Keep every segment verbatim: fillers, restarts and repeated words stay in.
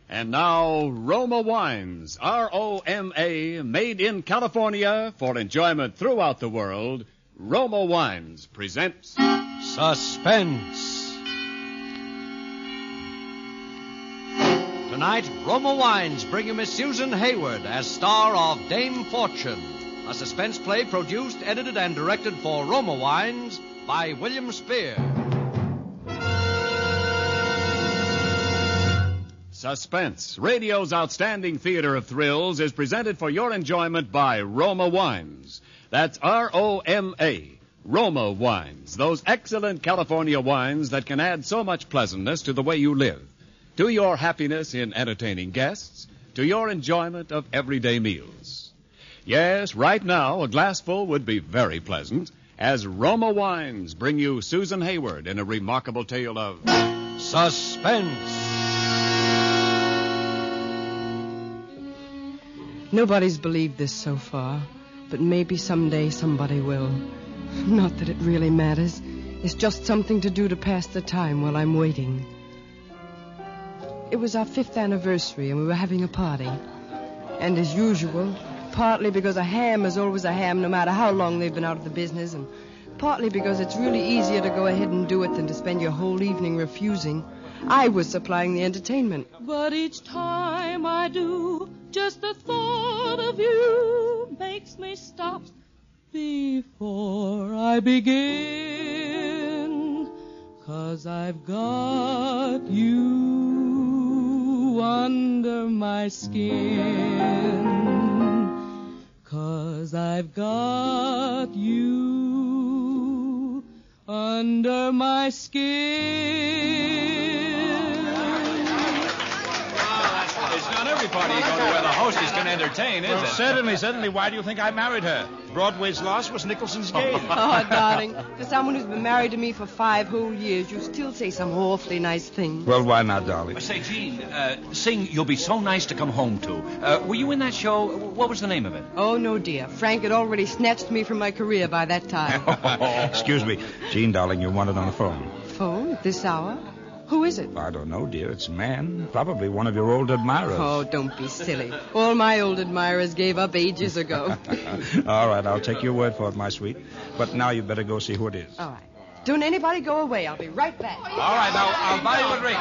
And now, Roma Wines, R O M A, made in California for enjoyment throughout the world. Roma Wines presents Suspense. Tonight, Roma Wines bring you Miss Susan Hayward as star of Dame Fortune, a suspense play produced, edited, and directed for Roma Wines by William Spear. Suspense, radio's outstanding theater of thrills, is presented for your enjoyment by Roma Wines. That's R O M A, Roma Wines, those excellent California wines that can add so much pleasantness to the way you live, to your happiness in entertaining guests, to your enjoyment of everyday meals. Yes, right now, a glassful would be very pleasant, as Roma Wines bring you Susan Hayward in a remarkable tale of Suspense. Nobody's believed this so far, but maybe someday somebody will. Not that it really matters. It's just something to do to pass the time while I'm waiting. It was our fifth anniversary, and we were having a party. And as usual, partly because a ham is always a ham no matter how long they've been out of the business, and partly because it's really easier to go ahead and do it than to spend your whole evening refusing, I was supplying the entertainment. But each time I do, just the thought of you makes me stop before I begin. 'Cause I've got you under my skin. 'Cause I've got you under my skin. It's not every party you go to where the hostess can entertain, is well, it? Certainly, certainly. Why do you think I married her? Broadway's loss was Nicholson's gain. Oh, darling, for someone who's been married to me for five whole years, you still say some awfully nice things. Well, why not, darling? Say, Gene, uh, sing You'll Be So Nice to Come Home To. Uh, were you in that show? What was the name of it? Oh, no, dear. Frank had already snatched me from my career by that time. Excuse me. Jean, darling, you're wanted on the phone. Phone at this hour? Who is it? I don't know, dear. It's a man. Probably one of your old admirers. Oh, don't be silly. All my old admirers gave up ages ago. All right, I'll take your word for it, my sweet. But now you better go see who it is. All right. Don't anybody go away. I'll be right back. All right, now, I'll buy you a drink.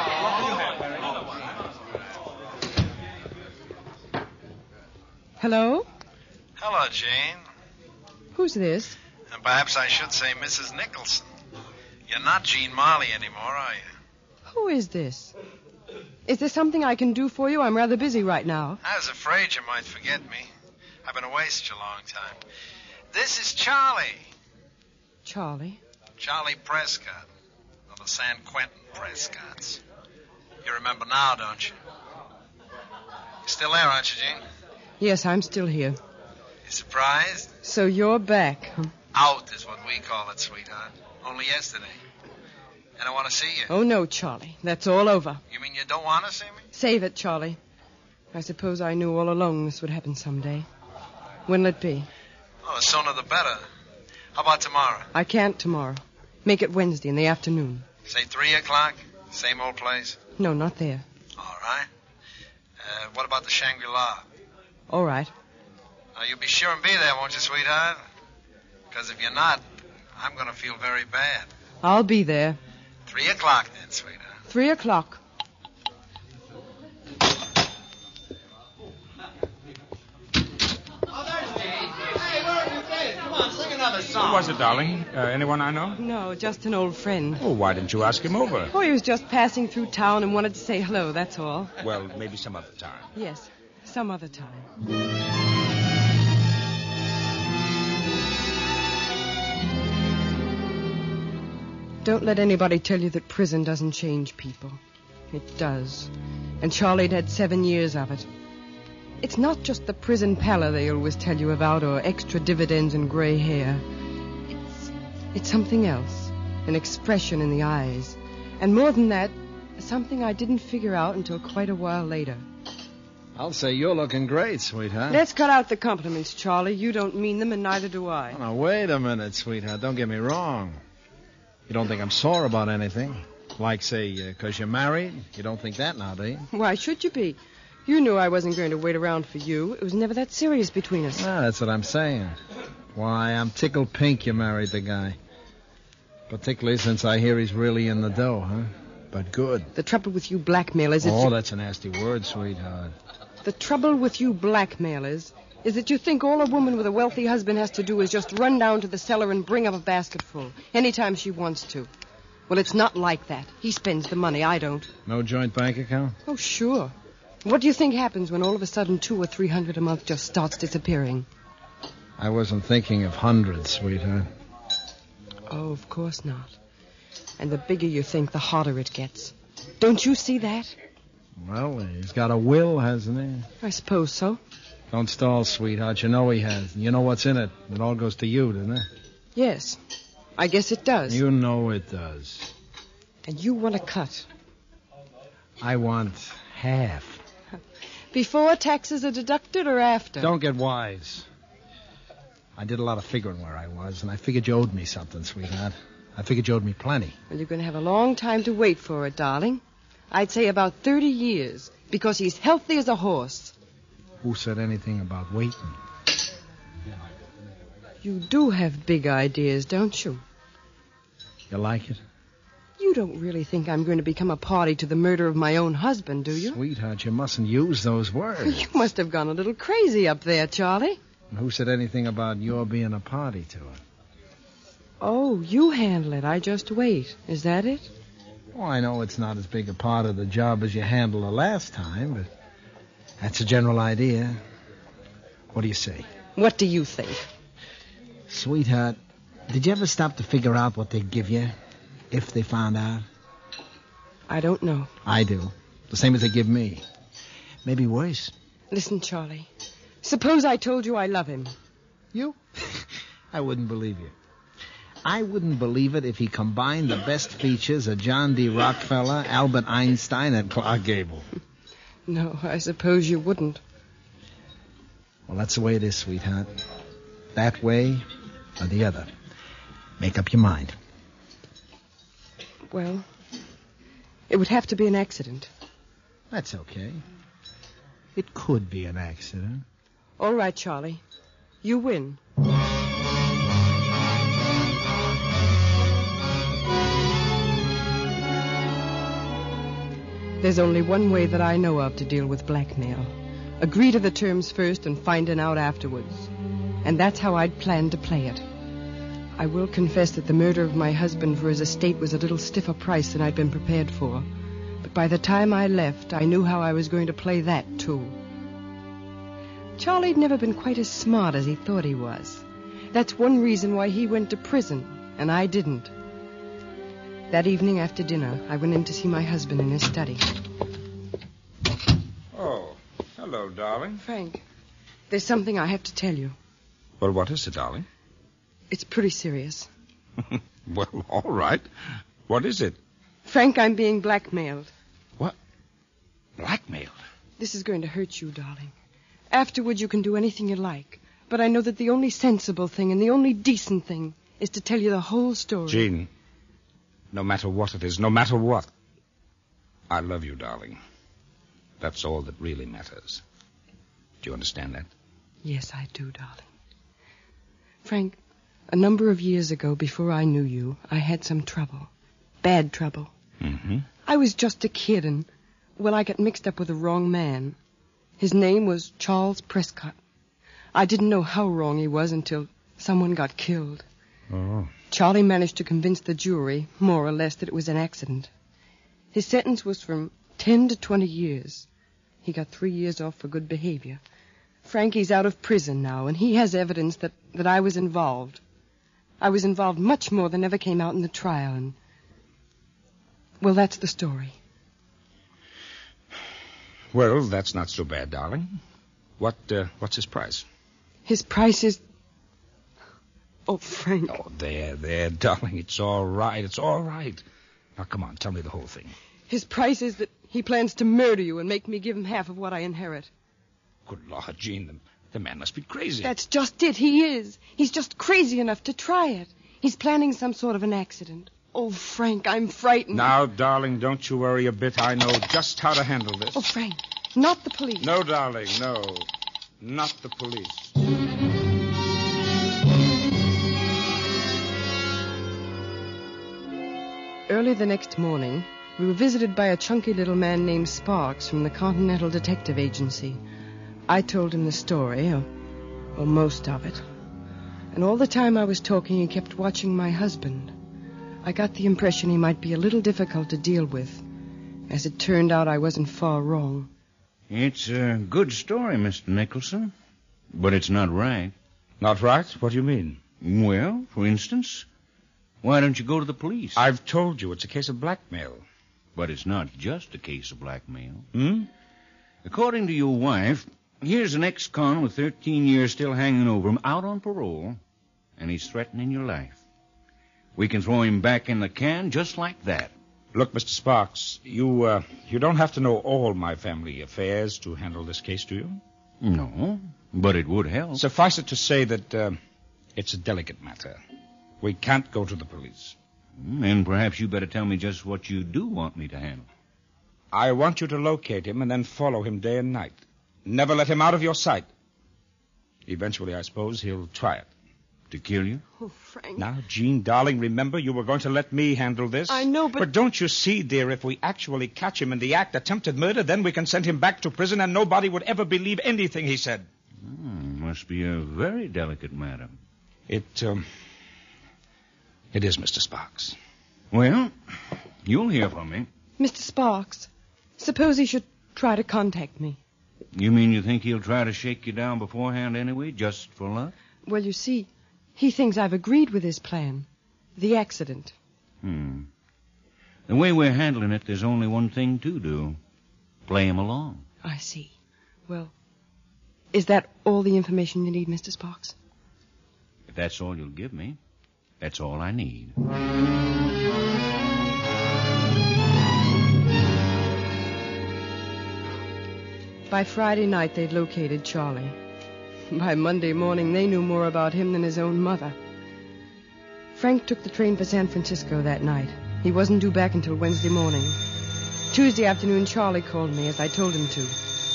Hello? Hello, Jane. Who's this? And perhaps I should say Missus Nicholson. You're not Jean Marley anymore, are you? Who is this? Is there something I can do for you? I'm rather busy right now. I was afraid you might forget me. I've been away such a long time. This is Charlie. Charlie? Charlie Prescott. Of the San Quentin Prescotts. You remember now, don't you? You're still there, aren't you, Jean? Yes, I'm still here. You surprised? So you're back, huh? Out is what we call it, sweetheart. Only yesterday. And I want to see you. Oh, no, Charlie. That's all over. You mean you don't want to see me? Save it, Charlie. I suppose I knew all along this would happen someday. When'll it be? Oh, the sooner the better. How about tomorrow? I can't tomorrow. Make it Wednesday in the afternoon. Say three o'clock? Same old place? No, not there. All right. Uh, what about the Shangri-La? All right. Now, you'll be sure and be there, won't you, sweetheart? Because if you're not, I'm going to feel very bad. I'll be there. Three o'clock then, sweetheart. Three o'clock. Who was it, darling? Uh, anyone I know? No, just an old friend. Oh, why didn't you ask him over? Oh, he was just passing through town and wanted to say hello, that's all. Well, maybe some other time. Yes, some other time. Don't let anybody tell you that prison doesn't change people. It does. And Charlie'd had seven years of it. It's not just the prison pallor they always tell you about, or extra dividends and gray hair. It's, it's something else. An expression in the eyes. And more than that, something I didn't figure out until quite a while later. I'll say you're looking great, sweetheart. Let's cut out the compliments, Charlie. You don't mean them, and neither do I. Oh, now, wait a minute, sweetheart. Don't get me wrong. You don't think I'm sore about anything? Like, say, because uh, you're married? You don't think that now, do you? Why should you be? You knew I wasn't going to wait around for you. It was never that serious between us. Ah, that's what I'm saying. Why, I'm tickled pink you married the guy. Particularly since I hear he's really in the dough, huh? But good. The trouble with you blackmailers is... Oh, you... that's a nasty word, sweetheart. The trouble with you blackmailers is that you think all a woman with a wealthy husband has to do is just run down to the cellar and bring up a basketful anytime she wants to. Well, it's not like that. He spends the money. I don't. No joint bank account? Oh, sure. What do you think happens when all of a sudden two or three hundred a month just starts disappearing? I wasn't thinking of hundreds, sweetheart. Oh, of course not. And the bigger you think, the harder it gets. Don't you see that? Well, he's got a will, hasn't he? I suppose so. Don't stall, sweetheart. You know he has. You know what's in it. It all goes to you, doesn't it? Yes. I guess it does. You know it does. And you want a cut. I want half. Before taxes are deducted or after? Don't get wise. I did a lot of figuring where I was, and I figured you owed me something, sweetheart. I figured you owed me plenty. Well, you're going to have a long time to wait for it, darling. I'd say about thirty years, because he's healthy as a horse. Who said anything about waiting? You do have big ideas, don't you? You like it? You don't really think I'm going to become a party to the murder of my own husband, do you? Sweetheart, you mustn't use those words. You must have gone a little crazy up there, Charlie. And who said anything about your being a party to it? Oh, you handle it. I just wait. Is that it? Oh, I know it's not as big a part of the job as you handled the last time, but that's a general idea. What do you say? What do you think? Sweetheart, did you ever stop to figure out what they'd give you if they found out? I don't know. I do. The same as they give me. Maybe worse. Listen, Charlie. Suppose I told you I love him. You? I wouldn't believe you. I wouldn't believe it if he combined the best features of John D. Rockefeller, Albert Einstein, and Clark Gable. No, I suppose you wouldn't. Well, that's the way it is, sweetheart. That way or the other. Make up your mind. Well, it would have to be an accident. That's okay. It could be an accident. All right, Charlie. You win. There's only one way that I know of to deal with blackmail. Agree to the terms first and find it out afterwards. And that's how I'd planned to play it. I will confess that the murder of my husband for his estate was a little stiffer price than I'd been prepared for. But by the time I left, I knew how I was going to play that, too. Charlie'd never been quite as smart as he thought he was. That's one reason why he went to prison, and I didn't. That evening after dinner, I went in to see my husband in his study. Oh, hello, darling. Frank, there's something I have to tell you. Well, what is it, darling? It's pretty serious. Well, all right. What is it? Frank, I'm being blackmailed. What? Blackmailed? This is going to hurt you, darling. Afterward, you can do anything you like. But I know that the only sensible thing and the only decent thing is to tell you the whole story. Jean, no matter what it is, no matter what, I love you, darling. That's all that really matters. Do you understand that? Yes, I do, darling. Frank, a number of years ago, before I knew you, I had some trouble. Bad trouble. Mm-hmm. I was just a kid and, well, I got mixed up with the wrong man. His name was Charles Prescott. I didn't know how wrong he was until someone got killed. Oh. Charlie managed to convince the jury, more or less, that it was an accident. His sentence was from ten to twenty years. He got three years off for good behavior. Frankie's out of prison now, and he has evidence that, that I was involved. I was involved much more than ever came out in the trial, and... well, that's the story. Well, that's not so bad, darling. What, uh, what's his price? His price is... Oh, Frank. Oh, there, there, darling. It's all right. It's all right. Now, come on. Tell me the whole thing. His price is that he plans to murder you and make me give him half of what I inherit. Good Lord, Jean, the, the man must be crazy. That's just it. He is. He's just crazy enough to try it. He's planning some sort of an accident. Oh, Frank, I'm frightened. Now, darling, don't you worry a bit. I know just how to handle this. Oh, Frank, not the police. No, darling, no. Not the police. Early the next morning, we were visited by a chunky little man named Sparks from the Continental Detective Agency. I told him the story, or, or most of it. And all the time I was talking, he kept watching my husband. I got the impression he might be a little difficult to deal with. As it turned out, I wasn't far wrong. It's a good story, Mister Nicholson, but it's not right. Not right? What do you mean? Well, for instance, why don't you go to the police? I've told you it's a case of blackmail. But it's not just a case of blackmail. Hmm? According to your wife, here's an ex-con with thirteen years still hanging over him, out on parole, and he's threatening your life. We can throw him back in the can just like that. Look, Mister Sparks, you, uh, you don't have to know all my family affairs to handle this case, do you? No, but it would help. Suffice it to say that uh, it's a delicate matter. We can't go to the police. Then perhaps you better tell me just what you do want me to handle. I want you to locate him and then follow him day and night. Never let him out of your sight. Eventually, I suppose, he'll try it. To kill you? Oh, Frank. Now, Jean, darling, remember you were going to let me handle this? I know, but... But don't you see, dear, if we actually catch him in the act, attempted murder, then we can send him back to prison and nobody would ever believe anything he said. Hmm, must be a very delicate matter. It, um... It is, Mister Sparks. Well, you'll hear from me. Mister Sparks, suppose he should try to contact me. You mean you think he'll try to shake you down beforehand anyway, just for luck? Well, you see, he thinks I've agreed with his plan. The accident. Hmm. The way we're handling it, there's only one thing to do. Play him along. I see. Well, is that all the information you need, Mister Sparks? If that's all you'll give me, that's all I need. By Friday night, they'd located Charlie. By Monday morning, they knew more about him than his own mother. Frank took the train for San Francisco that night. He wasn't due back until Wednesday morning. Tuesday afternoon, Charlie called me, as I told him to.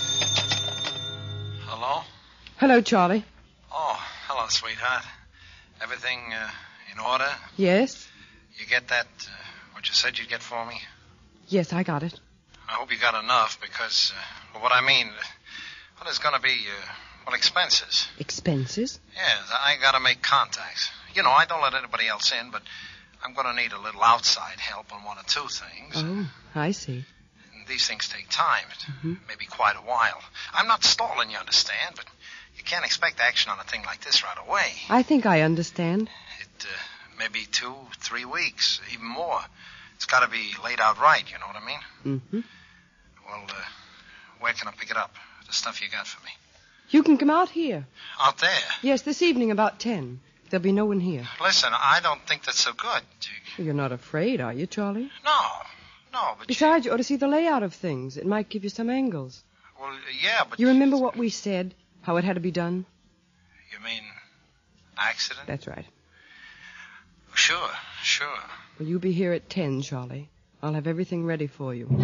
Hello? Hello, Charlie. Oh, hello, sweetheart. Everything uh, in order? Yes? You get that, uh, what you said you'd get for me? Yes, I got it. I hope you got enough, because, uh, well, what I mean, uh, well, there's going to be, uh, well, expenses. Expenses? Yes, I got to make contacts. You know, I don't let anybody else in, but I'm going to need a little outside help on one or two things. Oh, I see. And these things take time. It Mm-hmm. may be quite a while. I'm not stalling, you understand, but you can't expect action on a thing like this right away. I think I understand. It uh, may be two, three weeks, even more. It's got to be laid out right, you know what I mean? Mm-hmm. Well, uh, where can I pick it up, the stuff you got for me? You can come out here. Out there? Yes, this evening about ten. There'll be no one here. Listen, I don't think that's so good. You're not afraid, are you, Charlie? No, no, but... Besides, you ought to see the layout of things. It might give you some angles. Well, yeah, but... You remember what we said? How it had to be done? You mean accident? That's right. Sure, sure. Will you be here at ten, Charlie? I'll have everything ready for you.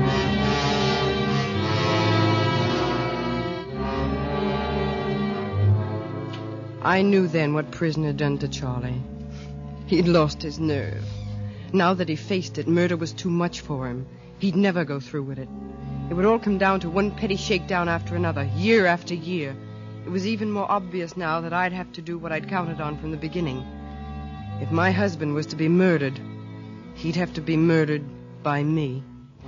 I knew then what prison had done to Charlie. He'd lost his nerve. Now that he faced it, murder was too much for him. He'd never go through with it. It would all come down to one petty shakedown after another, year after year. It was even more obvious now that I'd have to do what I'd counted on from the beginning. If my husband was to be murdered, he'd have to be murdered by me.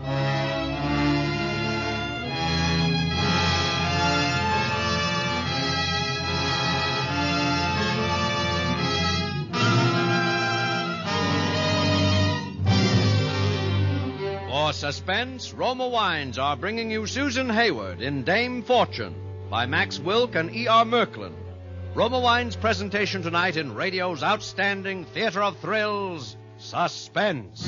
For Suspense, Roma Wines are bringing you Susan Hayward in Dame Fortune by Max Wilk and E R. Merklin. Roma Wines' presentation tonight in radio's outstanding theater of thrills, Suspense.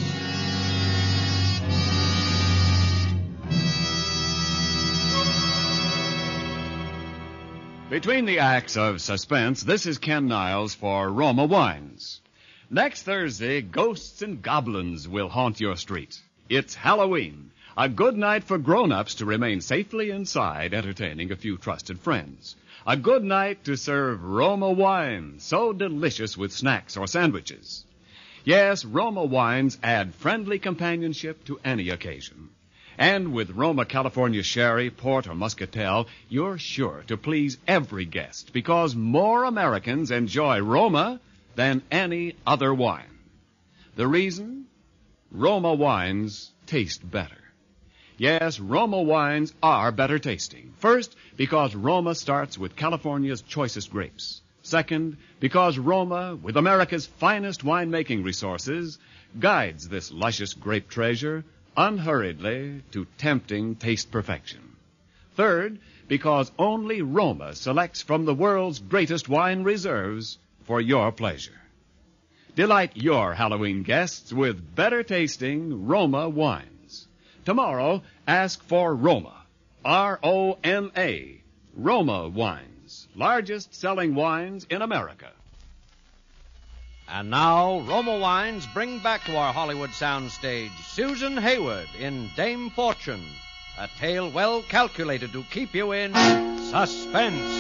Between the acts of Suspense, this is Ken Niles for Roma Wines. Next Thursday, ghosts and goblins will haunt your street. It's Halloween, a good night for grown-ups to remain safely inside, entertaining a few trusted friends. A good night to serve Roma wine, so delicious with snacks or sandwiches. Yes, Roma wines add friendly companionship to any occasion. And with Roma California Sherry, Port, or Muscatel, you're sure to please every guest because more Americans enjoy Roma than any other wine. The reason? Roma wines taste better. Yes, Roma wines are better tasting. First, because Roma starts with California's choicest grapes. Second, because Roma, with America's finest winemaking resources, guides this luscious grape treasure unhurriedly to tempting taste perfection. Third, because only Roma selects from the world's greatest wine reserves for your pleasure. Delight your Halloween guests with better tasting Roma wines. Tomorrow, ask for Roma, R O M A, Roma wines, largest selling wines in America. And now, Roma Wines bring back to our Hollywood soundstage Susan Hayward in Dame Fortune, a tale well calculated to keep you in suspense.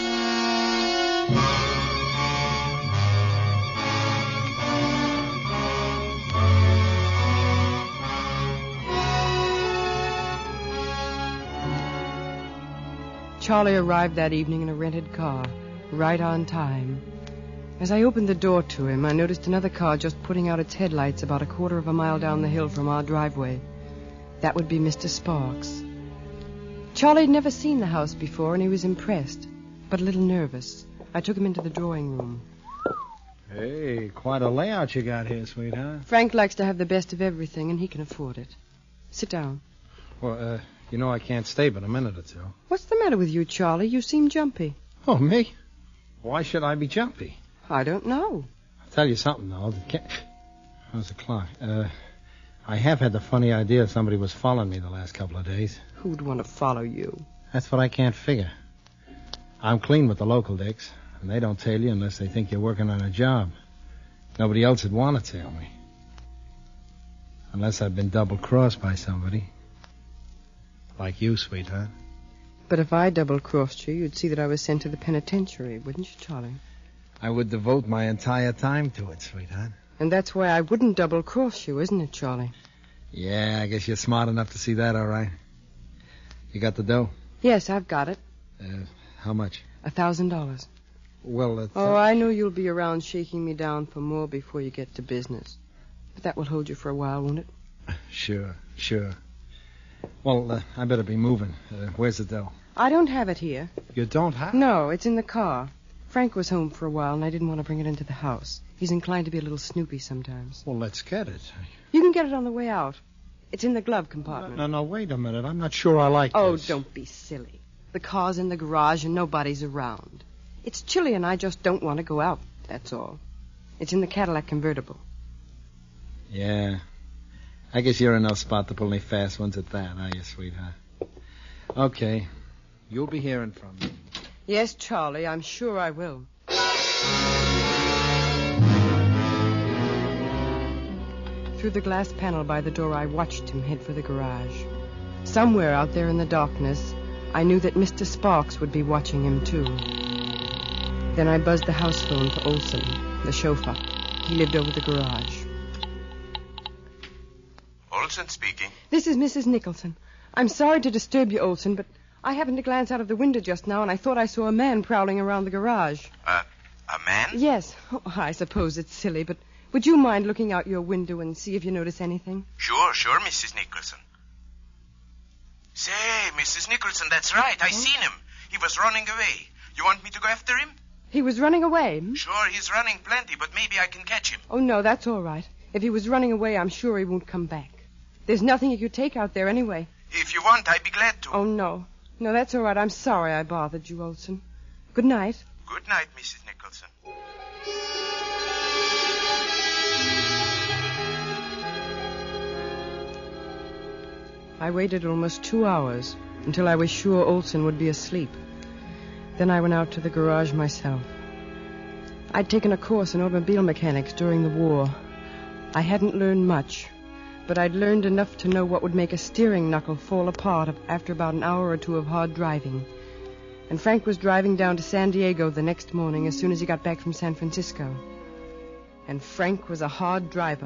Charlie arrived that evening in a rented car, right on time. As I opened the door to him, I noticed another car just putting out its headlights about a quarter of a mile down the hill from our driveway. That would be Mister Sparks. Charlie had never seen the house before, and he was impressed, but a little nervous. I took him into the drawing room. Hey, quite a layout you got here, sweetheart. Frank likes to have the best of everything, and he can afford it. Sit down. Well, uh, you know I can't stay but a minute or two. What's the matter with you, Charlie? You seem jumpy. Oh, me? Why should I be jumpy? I don't know. I'll tell you something, though. Can't... How's the clock? Uh, I have had the funny idea somebody was following me the last couple of days. Who'd want to follow you? That's what I can't figure. I'm clean with the local dicks, and they don't tell you unless they think you're working on a job. Nobody else would want to tell me. Unless I've been double-crossed by somebody. Like you, sweetheart. But if I double-crossed you, you'd see that I was sent to the penitentiary, wouldn't you, Charlie? I would devote my entire time to it, sweetheart. And that's why I wouldn't double-cross you, isn't it, Charlie? Yeah, I guess you're smart enough to see that, all right. You got the dough? Yes, I've got it. Uh, how much? A thousand dollars. Well, uh, Oh, I know you'll be around shaking me down for more before you get to business. But that will hold you for a while, won't it? Sure, sure. Well, uh, I better be moving. Uh, where's the dough? I don't have it here. You don't have? No, it's in the car. Frank was home for a while, and I didn't want to bring it into the house. He's inclined to be a little snoopy sometimes. Well, let's get it. You can get it on the way out. It's in the glove compartment. No, no, wait a minute. I'm not sure I like oh, this. Oh, don't be silly. The car's in the garage and nobody's around. It's chilly and I just don't want to go out, that's all. It's in the Cadillac convertible. Yeah. I guess you're in no spot to pull any fast ones at that, are you, sweetheart? Okay. You'll be hearing from me. Yes, Charlie, I'm sure I will. Through the glass panel by the door, I watched him head for the garage. Somewhere out there in the darkness, I knew that Mister Sparks would be watching him, too. Then I buzzed the house phone for Olson, the chauffeur. He lived over the garage. Olson speaking. This is Missus Nicholson. I'm sorry to disturb you, Olson, but I happened to glance out of the window just now, and I thought I saw a man prowling around the garage. Uh, a man? Yes. Oh, I suppose it's silly, but would you mind looking out your window and see if you notice anything? Sure, sure, Missus Nicholson. Say, Missus Nicholson, that's right. I oh? seen him. He was running away. You want me to go after him? He was running away? Hmm? Sure, he's running plenty, but maybe I can catch him. Oh, no, that's all right. If he was running away, I'm sure he won't come back. There's nothing you could take out there anyway. If you want, I'd be glad to. Oh, no. No, that's all right. I'm sorry I bothered you, Olson. Good night. Good night, Missus Nicholson. I waited almost two hours until I was sure Olson would be asleep. Then I went out to the garage myself. I'd taken a course in automobile mechanics during the war, I hadn't learned much, but I'd learned enough to know what would make a steering knuckle fall apart after about an hour or two of hard driving. And Frank was driving down to San Diego the next morning as soon as he got back from San Francisco. And Frank was a hard driver.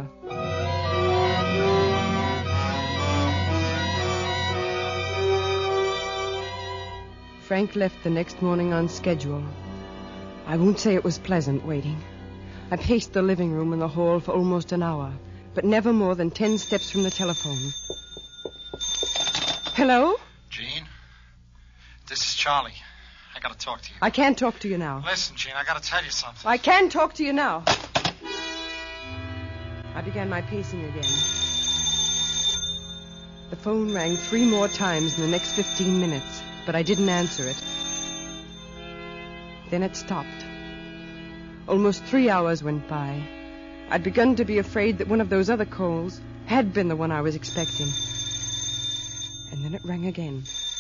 Frank left the next morning on schedule. I won't say it was pleasant waiting. I paced the living room and the hall for almost an hour, but never more than ten steps from the telephone. Hello? Gene? This is Charlie. I gotta talk to you. I can't talk to you now. Listen, Gene, I gotta tell you something. I can talk to you now. I began my pacing again. The phone rang three more times in the next fifteen minutes, but I didn't answer it. Then it stopped. Almost three hours went by. I'd begun to be afraid that one of those other calls had been the one I was expecting. And then it rang again.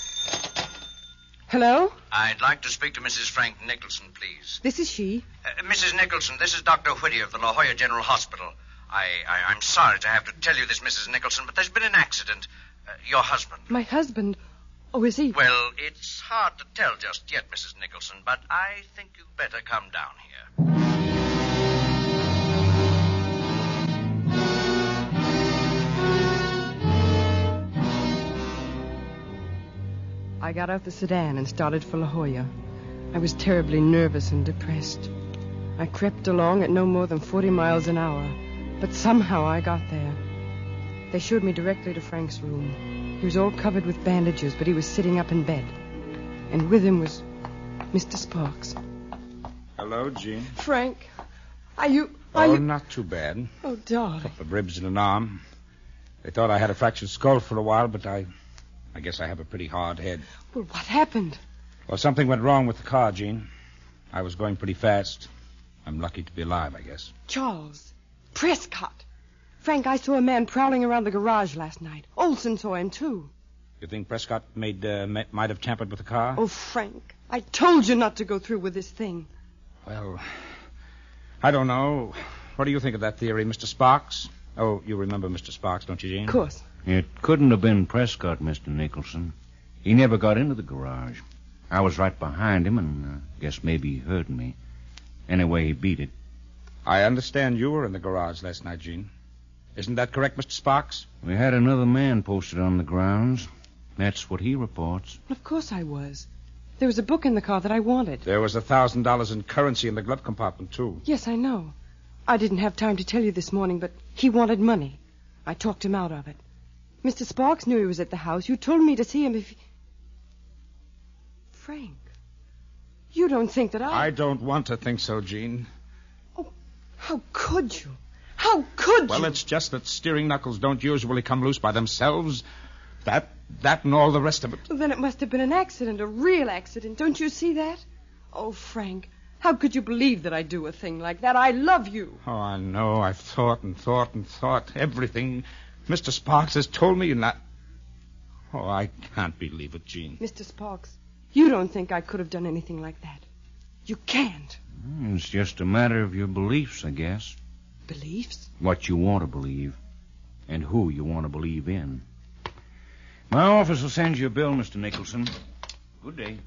Hello? I'd like to speak to Missus Frank Nicholson, please. This is she. Uh, Missus Nicholson, this is Doctor Whittier of the La Jolla General Hospital. I, I, I'm sorry to have to tell you this, Missus Nicholson, but there's been an accident. Uh, your husband. My husband? Oh, is he? Well, it's hard to tell just yet, Missus Nicholson, but I think you'd better come down here. I got out the sedan and started for La Jolla. I was terribly nervous and depressed. I crept along at no more than forty miles an hour, but somehow I got there. They showed me directly to Frank's room. He was all covered with bandages, but he was sitting up in bed. And with him was Mister Sparks. Hello, Jean. Frank, are you... Are oh, you... not too bad. Oh, darling. A couple of ribs and an arm. They thought I had a fractured skull for a while, but I... I guess I have a pretty hard head. Well, what happened? Well, something went wrong with the car, Jean. I was going pretty fast. I'm lucky to be alive, I guess. Charles. Prescott. Frank, I saw a man prowling around the garage last night. Olson saw him, too. You think Prescott made, uh, may, might have tampered with the car? Oh, Frank, I told you not to go through with this thing. Well, I don't know. What do you think of that theory, Mister Sparks? Oh, you remember Mister Sparks, don't you, Jean? Of course. It couldn't have been Prescott, Mister Nicholson. He never got into the garage. I was right behind him, and I uh, guess maybe he heard me. Anyway, he beat it. I understand you were in the garage last night, Jean. Isn't that correct, Mister Sparks? We had another man posted on the grounds. That's what he reports. Of course I was. There was a book in the car that I wanted. There was a thousand dollars in currency in the glove compartment, too. Yes, I know. I didn't have time to tell you this morning, but he wanted money. I talked him out of it. Mister Sparks knew he was at the house. You told me to see him if he... Frank, you don't think that I... I don't want to think so, Jean. Oh, how could you? How could well, you? Well, it's just that steering knuckles don't usually come loose by themselves. That, that and all the rest of it. Well, then it must have been an accident, a real accident. Don't you see that? Oh, Frank, how could you believe that I'd do a thing like that? I love you. Oh, I know. I've thought and thought and thought. Everything Mister Sparks has told me and that... Oh, I can't believe it, Jean. Mister Sparks, you don't think I could have done anything like that. You can't. It's just a matter of your beliefs, I guess. Beliefs? What you want to believe. And who you want to believe in. My office will send you a bill, Mister Nicholson. Good day.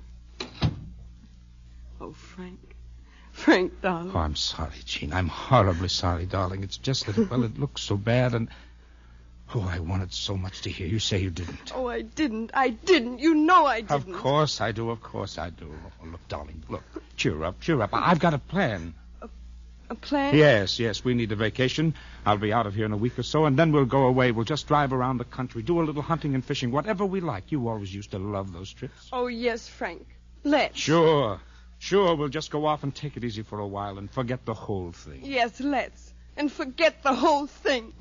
Oh, Frank. Frank, darling. Oh, I'm sorry, Jean. I'm horribly sorry, darling. It's just that, well, it looks so bad and... Oh, I wanted so much to hear you say you didn't. Oh, I didn't. I didn't. You know I didn't. Of course I do. Of course I do. Oh, look, darling, look. Cheer up, cheer up. I've got a plan. A, a plan? Yes, yes. We need a vacation. I'll be out of here in a week or so, and then we'll go away. We'll just drive around the country, do a little hunting and fishing, whatever we like. You always used to love those trips. Oh, yes, Frank. Let's. Sure. Sure, we'll just go off and take it easy for a while and forget the whole thing. Yes, let's. And forget the whole thing.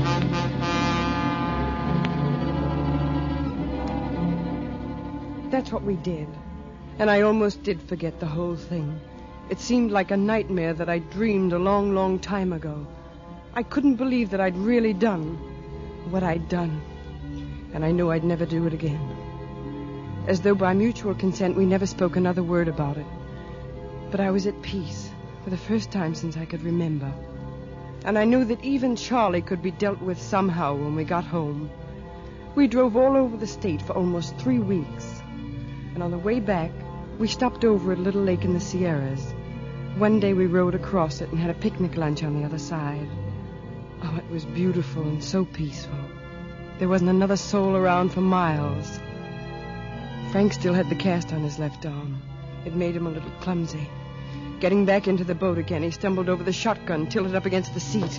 That's what we did. And I almost did forget the whole thing. It seemed like a nightmare that I dreamed a long, long time ago. I couldn't believe that I'd really done what I'd done. And I knew I'd never do it again. As though by mutual consent we never spoke another word about it. But I was at peace for the first time since I could remember. And I knew that even Charlie could be dealt with somehow when we got home. We drove all over the state for almost three weeks. And on the way back, we stopped over at a little lake in the Sierras. One day we rode across it and had a picnic lunch on the other side. Oh, it was beautiful and so peaceful. There wasn't another soul around for miles. Frank still had the cast on his left arm. It made him a little clumsy. Getting back into the boat again, he stumbled over the shotgun, tilted up against the seat.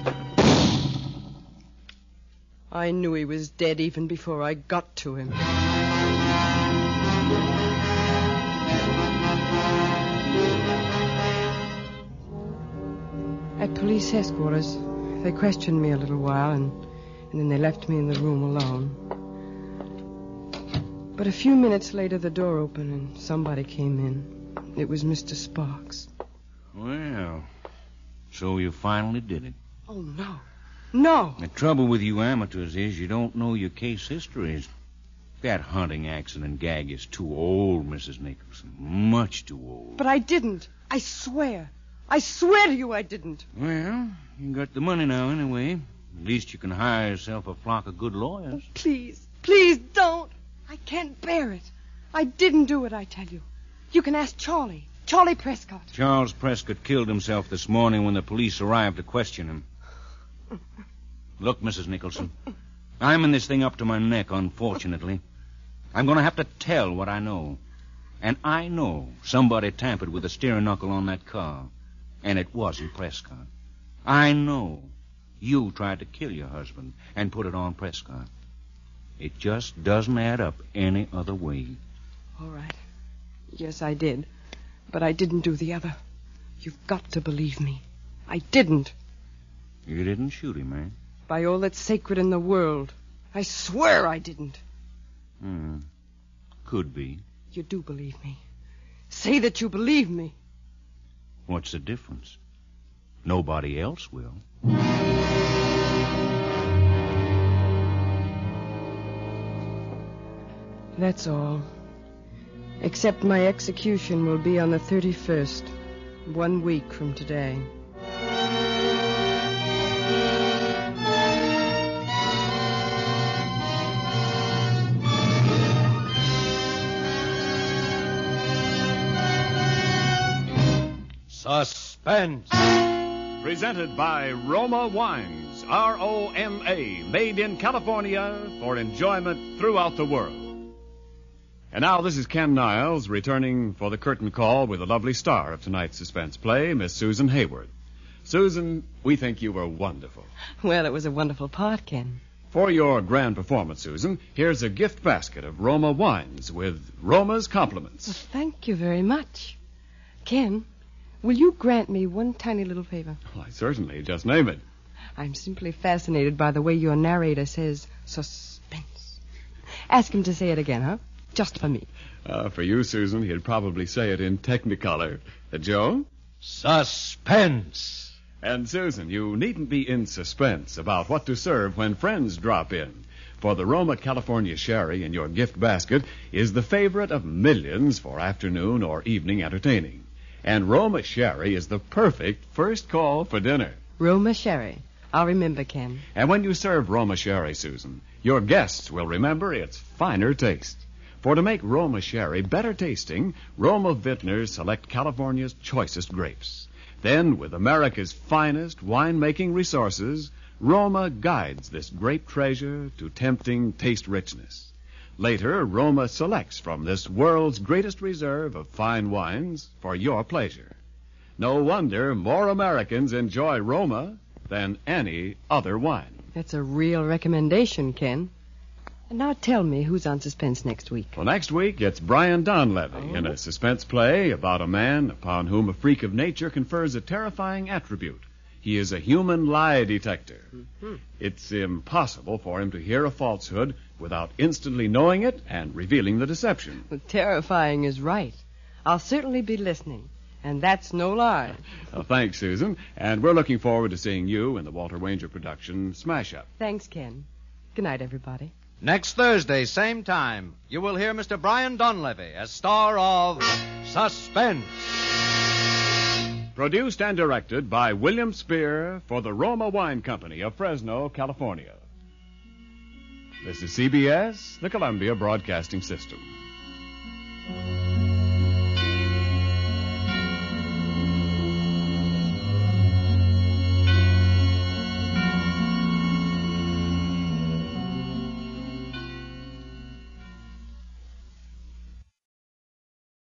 I knew he was dead even before I got to him. At police headquarters, they questioned me a little while, and, and then they left me in the room alone. But a few minutes later, the door opened, and somebody came in. It was Mister Sparks. Well, so you finally did it. Oh, no. No. The trouble with you amateurs is you don't know your case histories. That hunting accident gag is too old, Missus Nicholson. Much too old. But I didn't. I swear. I swear to you I didn't. Well, you got the money now anyway. At least you can hire yourself a flock of good lawyers. Oh, please, please don't. I can't bear it. I didn't do it, I tell you. You can ask Charlie. Charlie Prescott. Charles Prescott killed himself this morning when the police arrived to question him. Look, Missus Nicholson, I'm in this thing up to my neck, unfortunately. I'm going to have to tell what I know. And I know somebody tampered with the steering knuckle on that car. And it wasn't Prescott. I know you tried to kill your husband and put it on Prescott. It just doesn't add up any other way. All right. Yes, I did. But I didn't do the other. You've got to believe me. I didn't. You didn't shoot him, eh? By all that's sacred in the world. I swear I didn't. Hmm. Could be. You do believe me. Say that you believe me. What's the difference? Nobody else will. That's all. Except my execution will be on the thirty-first, one week from today. Suspense. Presented by Roma Wines, R O M A, made in California for enjoyment throughout the world. And now this is Ken Niles returning for the curtain call with the lovely star of tonight's suspense play, Miss Susan Hayward. Susan, we think you were wonderful. Well, it was a wonderful part, Ken. For your grand performance, Susan, here's a gift basket of Roma Wines with Roma's compliments. Well, thank you very much. Ken, will you grant me one tiny little favor? Why, certainly. Just name it. I'm simply fascinated by the way your narrator says suspense. Ask him to say it again, huh? Just for me. Uh, for you, Susan, he'd probably say it in Technicolor. Uh, Joe? Suspense. And, Susan, you needn't be in suspense about what to serve when friends drop in. For the Roma California Sherry in your gift basket is the favorite of millions for afternoon or evening entertaining. And Roma Sherry is the perfect first call for dinner. Roma Sherry. I'll remember, Ken. And when you serve Roma Sherry, Susan, your guests will remember its finer taste. For to make Roma Sherry better tasting, Roma vintners select California's choicest grapes. Then, with America's finest winemaking resources, Roma guides this grape treasure to tempting taste richness. Later, Roma selects from this world's greatest reserve of fine wines for your pleasure. No wonder more Americans enjoy Roma than any other wine. That's a real recommendation, Ken. And now tell me who's on Suspense next week. Well, next week it's Brian Donlevy oh. in a suspense play about a man upon whom a freak of nature confers a terrifying attribute. He is a human lie detector. Mm-hmm. It's impossible for him to hear a falsehood without instantly knowing it and revealing the deception. Well, terrifying is right. I'll certainly be listening. And that's no lie. Well, thanks, Susan. And we're looking forward to seeing you in the Walter Wanger production, Smash Up. Thanks, Ken. Good night, everybody. Next Thursday, same time, you will hear Mister Brian Donlevy as star of Suspense. Produced and directed by William Spear for the Roma Wine Company of Fresno, California. This is C B S, the Columbia Broadcasting System.